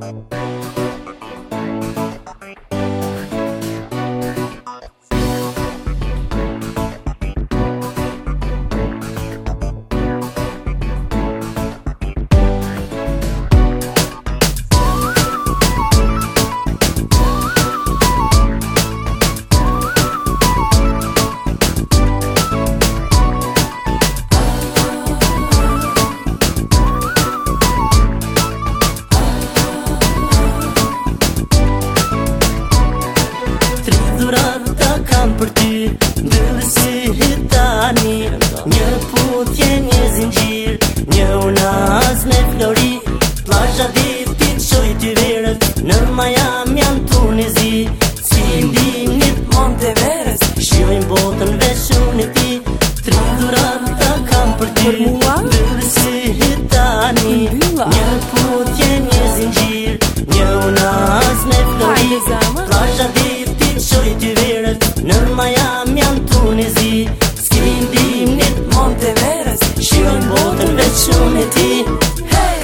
Kam për ty, ndëllë si hitani, një puthje, një zingjir, një unaz me flori, plazha ditit shoj ty verët, në Miami janë Tunezi, si ndimnit Monteveres, shojnë botën veç unë e ti, tri dhurata kam për ty, ndëllë si hitani, një puthje, një zingjir, një unaz me flori, plazha ditit shoj ty verët, në Miami janë Tunezi, s'ki ndimnit Monteveres, shijojnë botën veç unë e ti. Hey!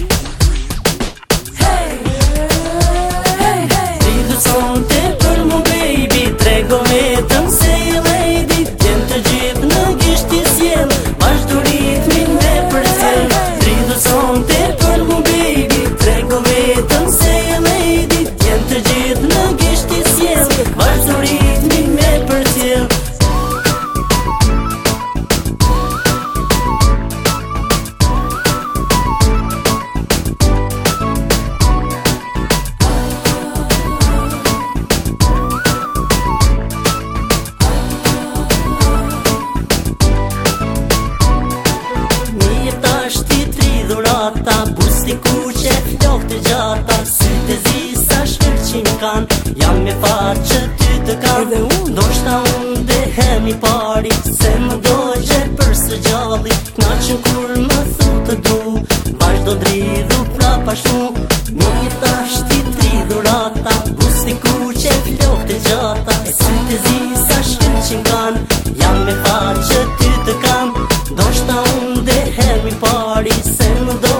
Hey! Hey! Hey! Rridhë sonte për mu baby, trego vetëm se je lady, t'jem të gjithë në gisht t'i sjell, vazhdo ritmin me përcjell. Rridhë sonte për mu baby, trego vetëm se je lady, t'jem të gjithë në gisht t'i sjell, vazhdo ritmin me përcjell. Busti kuqe, flok të gjata, sytë e zisa shkërqin kan, jam me farë që ty të kam, ndoshta unë dehem i pari, se më dojgje për së gjalli, knaqën kur më thu të du, vazhdo dridhu prapa shtu, një tash ti tri dhurata, busti kuqe, flok të gjata, sytë e zisa shkërqin kan, jam me farë që ty të kam, ndoshta unë dehem i pari, se më dojgje